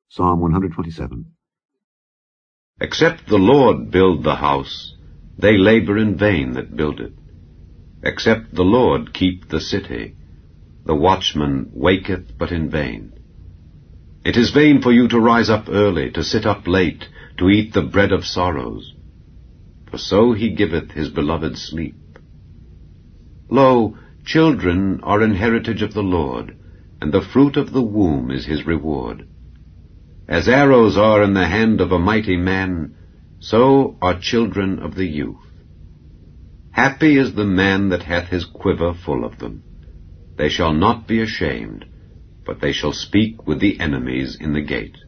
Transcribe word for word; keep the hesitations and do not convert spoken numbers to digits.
Psalm one hundred twenty-seven. Except the Lord build the house, they labor in vain that build it. Except the Lord keep the city, the watchman waketh but in vain. It is vain for you to rise up early, to sit up late, to eat the bread of sorrows. For so he giveth his beloved sleep. Lo, children are an heritage of the Lord, and the fruit of the womb is his reward. As arrows are in the hand of a mighty man, so are children of the youth. Happy is the man that hath his quiver full of them. They shall not be ashamed, but they shall speak with the enemies in the gate.